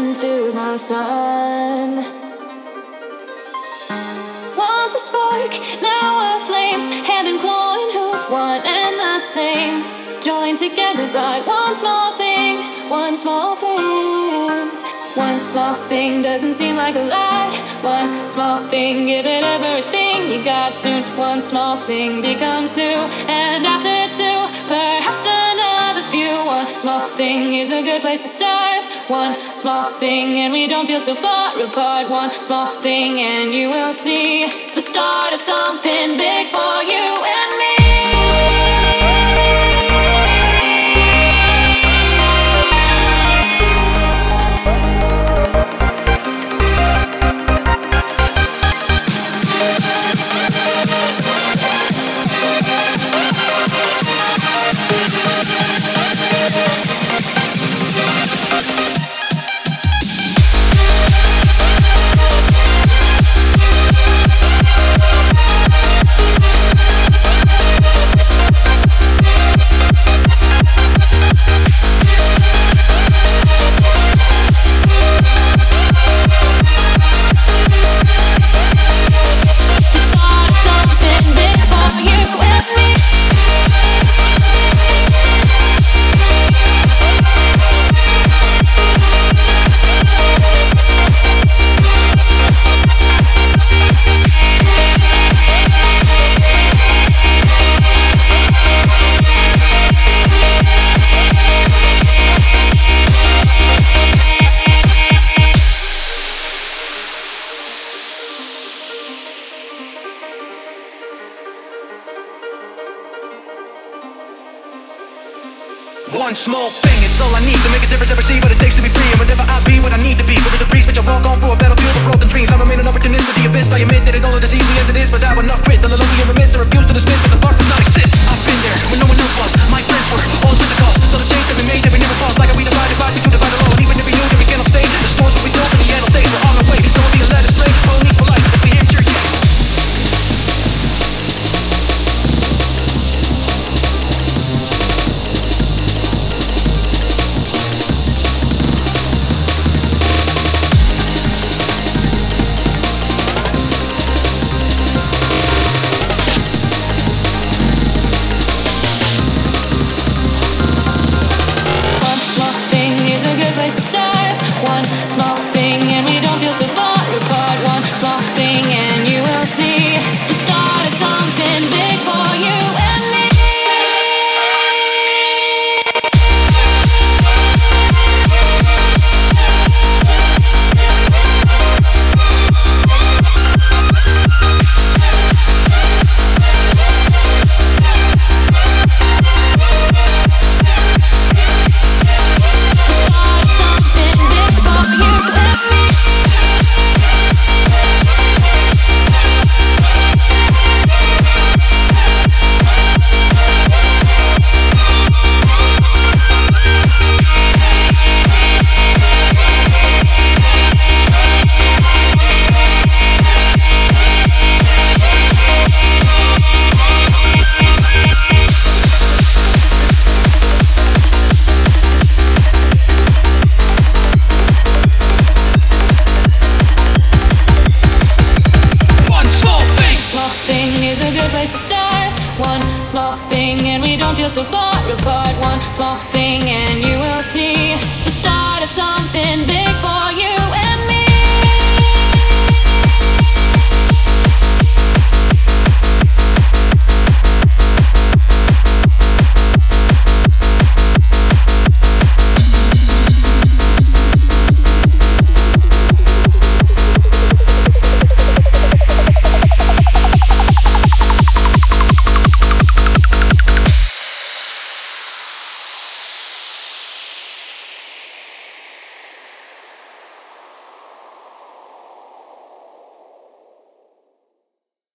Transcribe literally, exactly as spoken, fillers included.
into the sun. Once a spark, now a flame, hand in claw and hoof, one and the same, joined together by one small thing, one small thing. One small thing doesn't seem like a lot. One small thing, give it everything you got. Soon one small thing becomes two, and after two, perhaps another few. One small thing is a good place to start. One small thing and we don't feel so far apart. One small thing and you will see the start of something big for you and me. One small thing, it's all I need to make a difference, ever see what it takes to be free. And whenever I